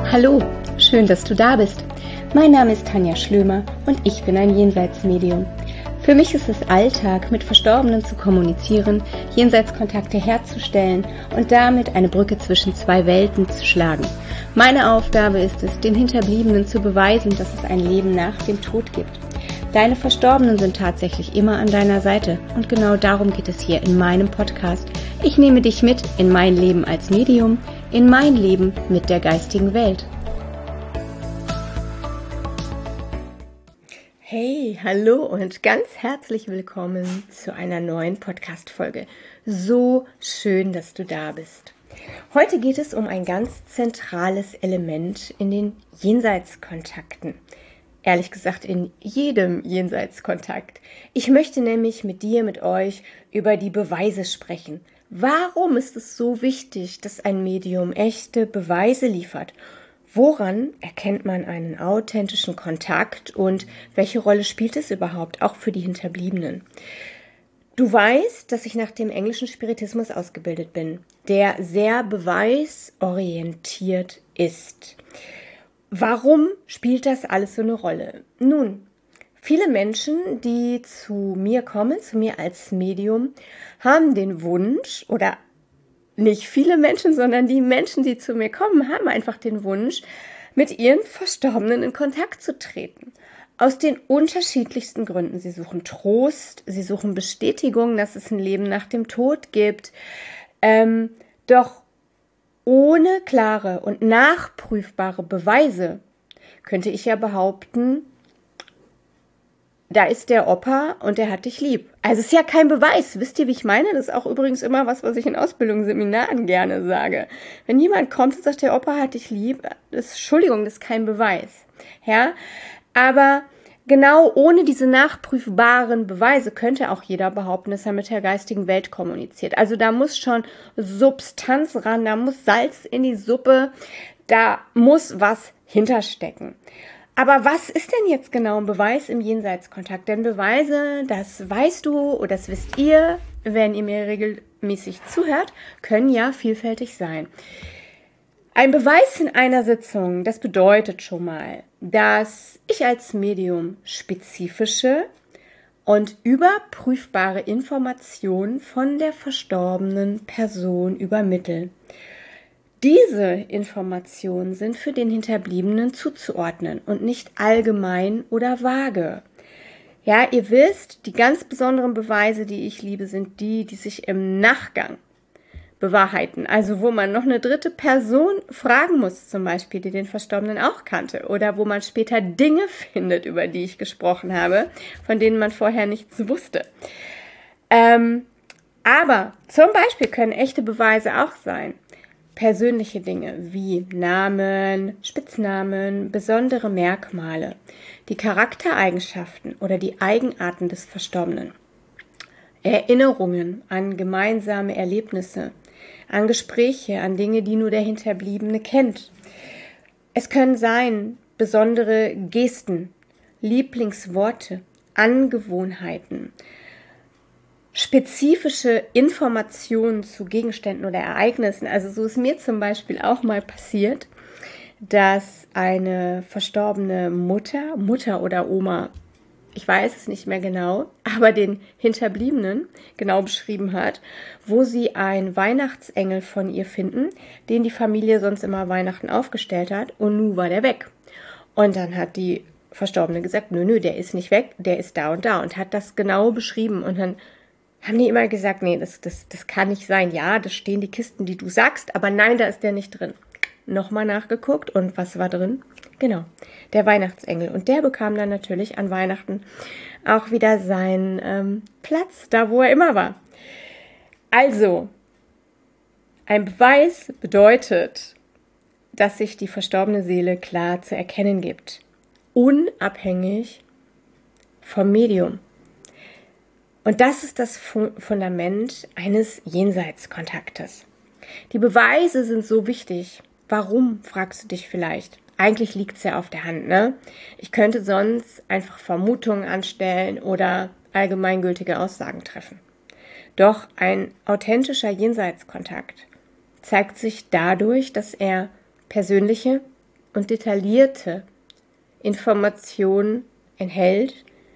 Hallo, schön, dass du da bist. Mein Name ist Tanja Schlömer und ich bin ein Jenseitsmedium. Für mich ist es Alltag, mit Verstorbenen zu kommunizieren, Jenseitskontakte herzustellen und damit eine Brücke zwischen zwei Welten zu schlagen. Meine Aufgabe ist es, den Hinterbliebenen zu beweisen, dass es ein Leben nach dem Tod gibt. Deine Verstorbenen sind tatsächlich immer an deiner Seite und genau darum geht es hier in meinem Podcast. Ich nehme dich mit in mein Leben als Medium, in mein Leben mit der geistigen Welt. Hey, hallo und ganz herzlich willkommen zu einer neuen Podcast-Folge. So schön, dass du da bist. Heute geht es um ein ganz zentrales Element in den Jenseitskontakten. Ehrlich gesagt, in jedem Jenseitskontakt. Ich möchte nämlich mit euch über die Beweise sprechen. Warum ist es so wichtig, dass ein Medium echte Beweise liefert? Woran erkennt man einen authentischen Kontakt und welche Rolle spielt es überhaupt, auch für die Hinterbliebenen? Du weißt, dass ich nach dem englischen Spiritismus ausgebildet bin, der sehr beweisorientiert ist. Warum spielt das alles so eine Rolle? Nun, viele Menschen, die zu mir kommen, zu mir als Medium, haben den Wunsch, oder nicht viele Menschen, sondern die Menschen, die zu mir kommen, haben einfach den Wunsch, mit ihren Verstorbenen in Kontakt zu treten. Aus den unterschiedlichsten Gründen. Sie suchen Trost, sie suchen Bestätigung, dass es ein Leben nach dem Tod gibt. Doch ohne klare und nachprüfbare Beweise könnte ich ja behaupten, da ist der Opa und der hat dich lieb. Also es ist ja kein Beweis. Wisst ihr, wie ich meine? Das ist auch übrigens immer was ich in Ausbildungsseminaren gerne sage. Wenn jemand kommt und sagt, der Opa hat dich lieb, das ist kein Beweis. Ja, aber genau ohne diese nachprüfbaren Beweise könnte auch jeder behaupten, dass er mit der geistigen Welt kommuniziert. Also da muss schon Substanz ran, da muss Salz in die Suppe, da muss was hinterstecken. Aber was ist denn jetzt genau ein Beweis im Jenseitskontakt? Denn Beweise, das weißt du oder das wisst ihr, wenn ihr mir regelmäßig zuhört, können ja vielfältig sein. Ein Beweis in einer Sitzung, das bedeutet schon mal, dass ich als Medium spezifische und überprüfbare Informationen von der verstorbenen Person übermittle. Diese Informationen sind für den Hinterbliebenen zuzuordnen und nicht allgemein oder vage. Ja, ihr wisst, die ganz besonderen Beweise, die ich liebe, sind die sich im Nachgang bewahrheiten. Also wo man noch eine dritte Person fragen muss, zum Beispiel, die den Verstorbenen auch kannte. Oder wo man später Dinge findet, über die ich gesprochen habe, von denen man vorher nichts wusste. Aber zum Beispiel können echte Beweise auch sein persönliche Dinge wie Namen, Spitznamen, besondere Merkmale, die Charaktereigenschaften oder die Eigenarten des Verstorbenen, Erinnerungen an gemeinsame Erlebnisse, an Gespräche, an Dinge, die nur der Hinterbliebene kennt. Es können sein besondere Gesten, Lieblingsworte, Angewohnheiten, spezifische Informationen zu Gegenständen oder Ereignissen. Also so ist mir zum Beispiel auch mal passiert, dass eine verstorbene Mutter oder Oma, ich weiß es nicht mehr genau, aber den Hinterbliebenen genau beschrieben hat, wo sie einen Weihnachtsengel von ihr finden, den die Familie sonst immer Weihnachten aufgestellt hat und nun war der weg. Und dann hat die Verstorbene gesagt, nö, der ist nicht weg, der ist da und hat das genau beschrieben und dann haben die immer gesagt, nee, das kann nicht sein. Ja, das stehen die Kisten, die du sagst, aber nein, da ist der nicht drin. Nochmal nachgeguckt und was war drin? Genau, der Weihnachtsengel. Und der bekam dann natürlich an Weihnachten auch wieder seinen Platz, da wo er immer war. Also, ein Beweis bedeutet, dass sich die verstorbene Seele klar zu erkennen gibt. Unabhängig vom Medium. Und das ist das Fundament eines Jenseitskontaktes. Die Beweise sind so wichtig. Warum, fragst du dich vielleicht? Eigentlich liegt es ja auf der Hand, ne? Ich könnte sonst einfach Vermutungen anstellen oder allgemeingültige Aussagen treffen. Doch ein authentischer Jenseitskontakt zeigt sich dadurch, dass er persönliche, und detaillierte Informationen enthält,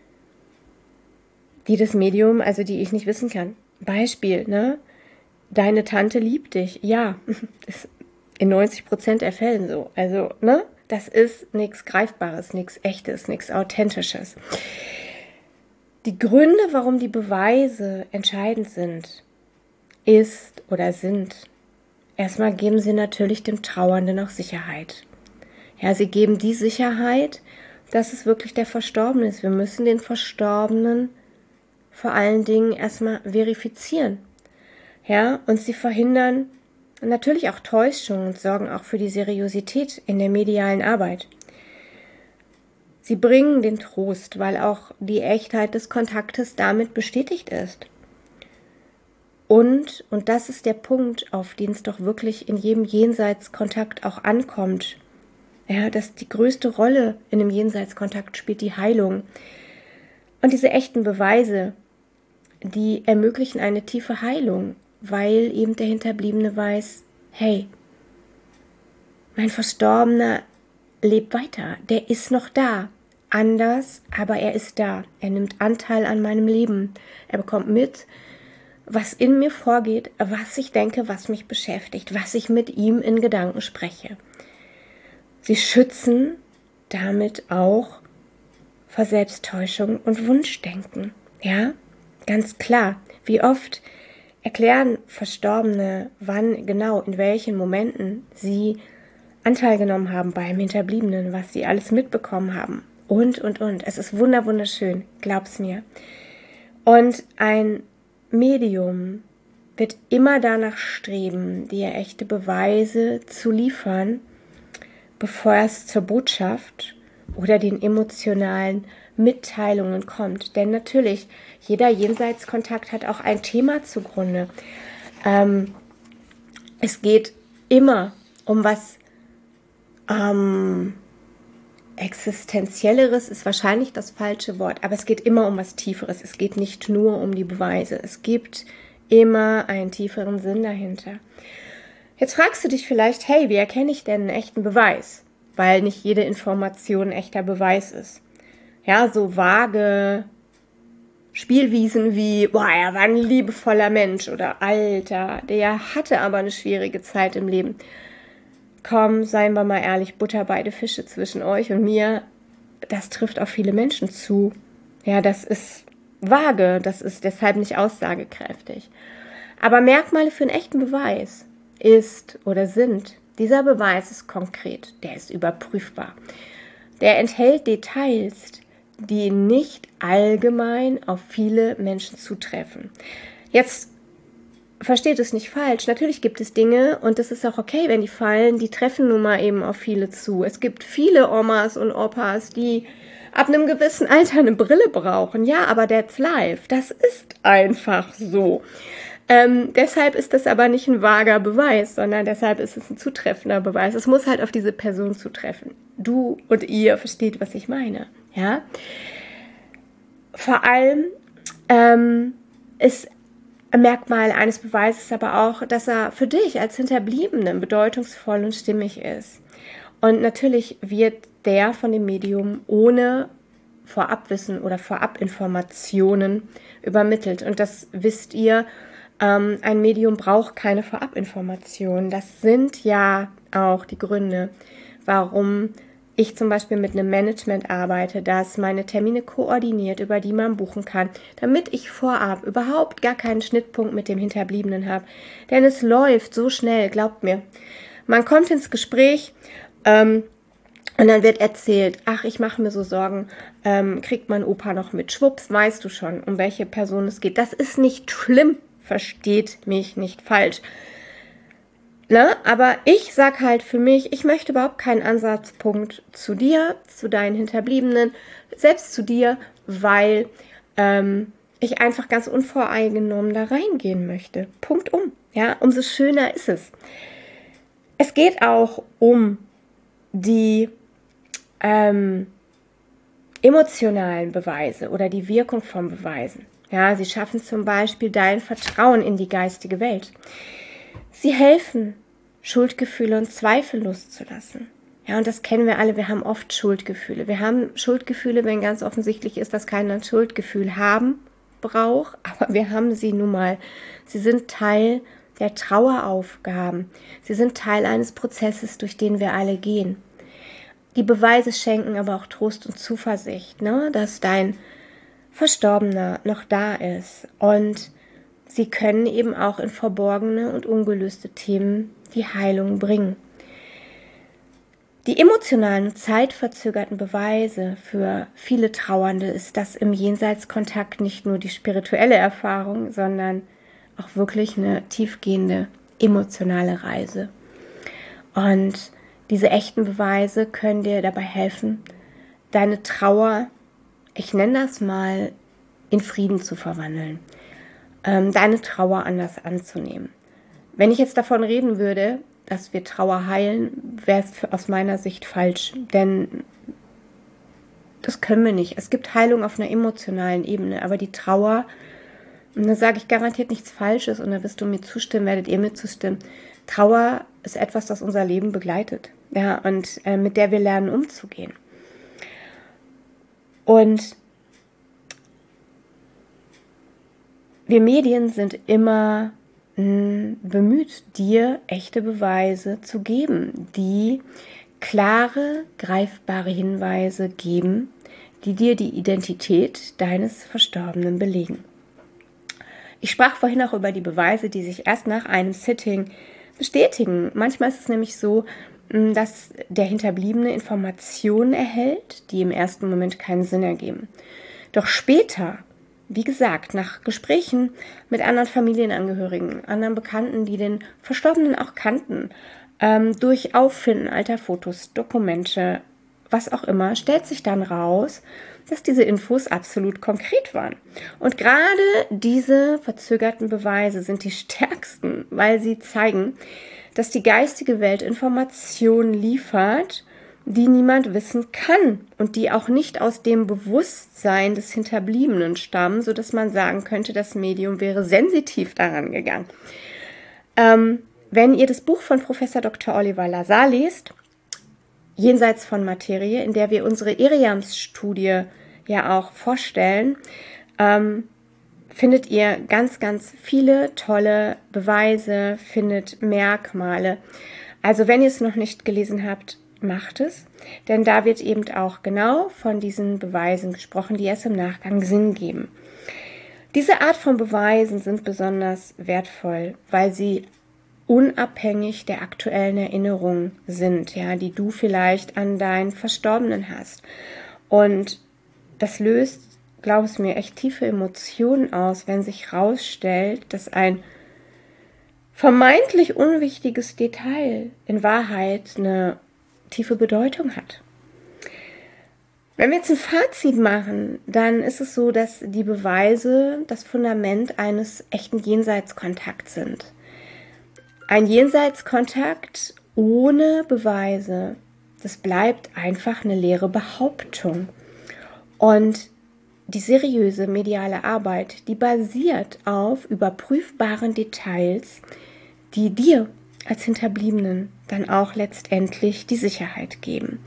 die das Medium, also die ich nicht wissen kann. Beispiel, ne? Deine Tante liebt dich. Ja, ist in 90% der Fällen so. Also, ne? Das ist nichts Greifbares, nichts Echtes, nichts Authentisches. Die Gründe, warum die Beweise entscheidend sind, sind, erstmal geben sie natürlich dem Trauernden auch Sicherheit. Ja, sie geben die Sicherheit, dass es wirklich der Verstorbene ist. Wir müssen den Verstorbenen vor allen Dingen erstmal verifizieren. Ja, und sie verhindern natürlich auch Täuschungen und sorgen auch für die Seriosität in der medialen Arbeit. Sie bringen den Trost, weil auch die Echtheit des Kontaktes damit bestätigt ist. Und das ist der Punkt, auf den es doch wirklich in jedem Jenseitskontakt auch ankommt. Ja, dass die größte Rolle in einem Jenseitskontakt spielt die Heilung. Und diese echten Beweise, die ermöglichen eine tiefe Heilung, weil eben der Hinterbliebene weiß, hey, mein Verstorbener lebt weiter, der ist noch da, anders, aber er ist da, er nimmt Anteil an meinem Leben, er bekommt mit, was in mir vorgeht, was ich denke, was mich beschäftigt, was ich mit ihm in Gedanken spreche. Sie schützen damit auch vor Selbsttäuschung und Wunschdenken, ja, ganz klar, wie oft erklären Verstorbene, wann genau, in welchen Momenten sie Anteil genommen haben beim Hinterbliebenen, was sie alles mitbekommen haben und. Es ist wunderschön, glaub's mir. Und ein Medium wird immer danach streben, dir echte Beweise zu liefern, bevor es zur Botschaft oder den emotionalen Mitteilungen kommt. Denn natürlich, jeder Jenseitskontakt hat auch ein Thema zugrunde. Es geht immer um was Existenzielleres, ist wahrscheinlich das falsche Wort, aber es geht immer um was Tieferes. Es geht nicht nur um die Beweise. Es gibt immer einen tieferen Sinn dahinter. Jetzt fragst du dich vielleicht, hey, wie erkenne ich denn einen echten Beweis? Weil nicht jede Information ein echter Beweis ist. Ja, so vage Spielwiesen wie, boah, er war ein liebevoller Mensch oder Alter, der hatte aber eine schwierige Zeit im Leben. Komm, seien wir mal ehrlich, Butter beide Fische zwischen euch und mir, das trifft auf viele Menschen zu. Ja, das ist vage, das ist deshalb nicht aussagekräftig. Aber Merkmale für einen echten Beweis ist oder sind, dieser Beweis ist konkret, der ist überprüfbar. Der enthält Details, die nicht allgemein auf viele Menschen zutreffen. Jetzt versteht es nicht falsch. Natürlich gibt es Dinge, und das ist auch okay, wenn die fallen, die treffen nun mal eben auf viele zu. Es gibt viele Omas und Opas, die ab einem gewissen Alter eine Brille brauchen. Ja, aber that's life. Das ist einfach so. Deshalb ist das aber nicht ein vager Beweis, sondern deshalb ist es ein zutreffender Beweis. Es muss halt auf diese Person zutreffen. Du und ihr versteht, was ich meine. Ja? Vor allem ist ein Merkmal eines Beweises aber auch, dass er für dich als Hinterbliebenen bedeutungsvoll und stimmig ist. Und natürlich wird der von dem Medium ohne Vorabwissen oder Vorabinformationen übermittelt. Und das wisst ihr, ein Medium braucht keine Vorabinformationen. Das sind ja auch die Gründe, warum ich zum Beispiel mit einem Management arbeite, das meine Termine koordiniert, über die man buchen kann, damit ich vorab überhaupt gar keinen Schnittpunkt mit dem Hinterbliebenen habe. Denn es läuft so schnell, glaubt mir. Man kommt ins Gespräch und dann wird erzählt, ach, ich mache mir so Sorgen, kriegt mein Opa noch mit? Schwupps, weißt du schon, um welche Person es geht. Das ist nicht schlimm, versteht mich nicht falsch. Na, aber ich sag halt für mich, ich möchte überhaupt keinen Ansatzpunkt zu dir, zu deinen Hinterbliebenen, selbst zu dir, weil ich einfach ganz unvoreingenommen da reingehen möchte. Punkt um. Ja, umso schöner ist es. Es geht auch um die emotionalen Beweise oder die Wirkung von Beweisen. Ja, sie schaffen zum Beispiel dein Vertrauen in die geistige Welt. Sie helfen, Schuldgefühle und Zweifel loszulassen. Ja, und das kennen wir alle. Wir haben oft Schuldgefühle. Wir haben Schuldgefühle, wenn ganz offensichtlich ist, dass keiner ein Schuldgefühl haben braucht. Aber wir haben sie nun mal. Sie sind Teil der Traueraufgaben. Sie sind Teil eines Prozesses, durch den wir alle gehen. Die Beweise schenken aber auch Trost und Zuversicht, ne? Dass dein Verstorbener noch da ist. Und sie können eben auch in verborgene und ungelöste Themen die Heilung bringen. Die emotionalen und zeitverzögerten Beweise für viele Trauernde ist, dass im Jenseitskontakt nicht nur die spirituelle Erfahrung, sondern auch wirklich eine tiefgehende emotionale Reise. Und diese echten Beweise können dir dabei helfen, deine Trauer, ich nenne das mal, in Frieden zu verwandeln, deine Trauer anders anzunehmen. Wenn ich jetzt davon reden würde, dass wir Trauer heilen, wäre es aus meiner Sicht falsch, denn das können wir nicht. Es gibt Heilung auf einer emotionalen Ebene, aber die Trauer, und da sage ich garantiert nichts Falsches und da wirst du mir zustimmen, werdet ihr mir zustimmen. Trauer ist etwas, das unser Leben begleitet, ja, und mit der wir lernen umzugehen. Und wir Medien sind immer bemüht, dir echte Beweise zu geben, die klare, greifbare Hinweise geben, die dir die Identität deines Verstorbenen belegen. Ich sprach vorhin auch über die Beweise, die sich erst nach einem Sitting bestätigen. Manchmal ist es nämlich so, dass der Hinterbliebene Informationen erhält, die im ersten Moment keinen Sinn ergeben. Doch später, wie gesagt, nach Gesprächen mit anderen Familienangehörigen, anderen Bekannten, die den Verstorbenen auch kannten, durch Auffinden alter Fotos, Dokumente, was auch immer, stellt sich dann raus, dass diese Infos absolut konkret waren. Und gerade diese verzögerten Beweise sind die stärksten, weil sie zeigen, dass die geistige Welt Informationen liefert, die niemand wissen kann und die auch nicht aus dem Bewusstsein des Hinterbliebenen stammen, sodass man sagen könnte, das Medium wäre sensitiv daran gegangen. Wenn ihr das Buch von Professor Dr. Oliver Lazar lest, Jenseits von Materie, in der wir unsere Eriams-Studie ja auch vorstellen, findet ihr ganz, ganz viele tolle Beweise, findet Merkmale. Also wenn ihr es noch nicht gelesen habt, macht es, denn da wird eben auch genau von diesen Beweisen gesprochen, die es im Nachgang Sinn geben. Diese Art von Beweisen sind besonders wertvoll, weil sie unabhängig der aktuellen Erinnerung sind, ja, die du vielleicht an deinen Verstorbenen hast. Und das löst, glaub es mir, echt tiefe Emotionen aus, wenn sich herausstellt, dass ein vermeintlich unwichtiges Detail in Wahrheit eine tiefe Bedeutung hat. Wenn wir jetzt ein Fazit machen, dann ist es so, dass die Beweise das Fundament eines echten Jenseitskontakts sind. Ein Jenseitskontakt ohne Beweise, das bleibt einfach eine leere Behauptung. Und die seriöse mediale Arbeit, die basiert auf überprüfbaren Details, die dir als Hinterbliebenen dann auch letztendlich die Sicherheit geben.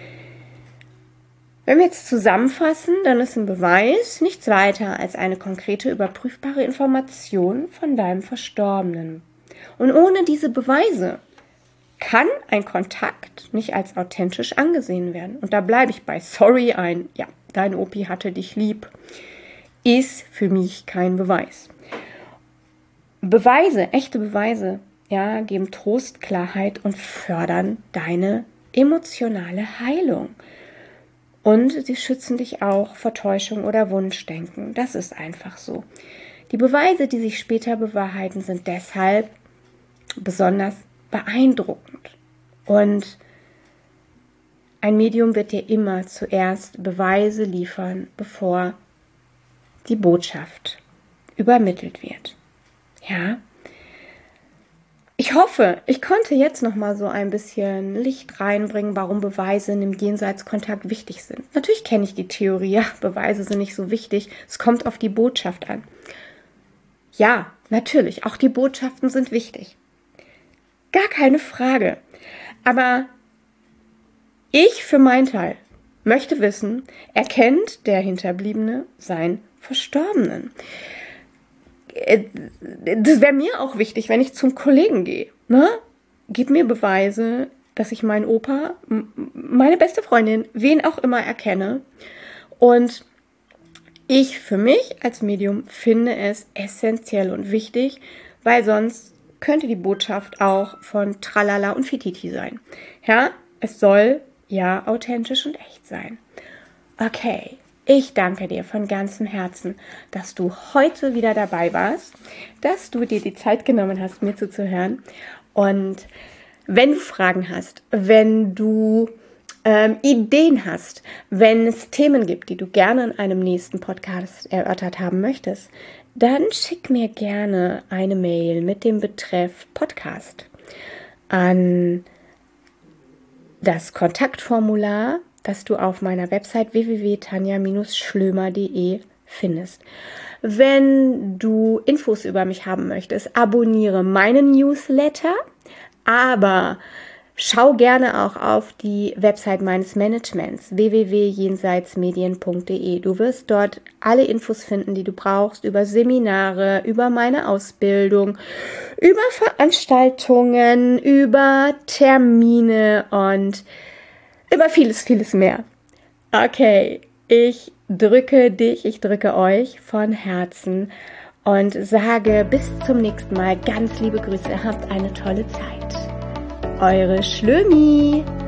Wenn wir jetzt zusammenfassen, dann ist ein Beweis nichts weiter als eine konkrete, überprüfbare Information von deinem Verstorbenen. Und ohne diese Beweise kann ein Kontakt nicht als authentisch angesehen werden. Und da bleibe ich bei sorry, dein Opi hatte dich lieb, ist für mich kein Beweis. Beweise, echte Beweise, ja, geben Trost, Klarheit und fördern deine emotionale Heilung. Und sie schützen dich auch vor Täuschung oder Wunschdenken. Das ist einfach so. Die Beweise, die sich später bewahrheiten, sind deshalb besonders beeindruckend. Und ein Medium wird dir immer zuerst Beweise liefern, bevor die Botschaft übermittelt wird. Ja? Ich hoffe, ich konnte jetzt noch mal so ein bisschen Licht reinbringen, warum Beweise in dem Jenseitskontakt wichtig sind. Natürlich kenne ich die Theorie, ja, Beweise sind nicht so wichtig. Es kommt auf die Botschaft an. Ja, natürlich, auch die Botschaften sind wichtig. Gar keine Frage. Aber Ich für meinen Teil möchte wissen, erkennt der Hinterbliebene seinen Verstorbenen? Das wäre mir auch wichtig, wenn ich zum Kollegen gehe. Ne? Gib mir Beweise, dass ich meinen Opa, meine beste Freundin, wen auch immer erkenne. Und ich für mich als Medium finde es essentiell und wichtig, weil sonst könnte die Botschaft auch von Tralala und Fititi sein. Ja, es soll ja authentisch und echt sein. Okay, ich danke dir von ganzem Herzen, dass du heute wieder dabei warst, dass du dir die Zeit genommen hast, mir zuzuhören. Und wenn du Fragen hast, wenn du Ideen hast, wenn es Themen gibt, die du gerne in einem nächsten Podcast erörtert haben möchtest, dann schick mir gerne eine Mail mit dem Betreff Podcast an das Kontaktformular, das du auf meiner Website www.tanja-schlömer.de findest. Wenn du Infos über mich haben möchtest, abonniere meinen Newsletter, aber schau gerne auch auf die Website meines Managements www.jenseitsmedien.de. Du wirst dort alle Infos finden, die du brauchst, über Seminare, über meine Ausbildung, über Veranstaltungen, über Termine und über vieles, vieles mehr. Okay, ich drücke dich, ich drücke euch von Herzen und sage bis zum nächsten Mal ganz liebe Grüße. Habt eine tolle Zeit. Eure Schlömi.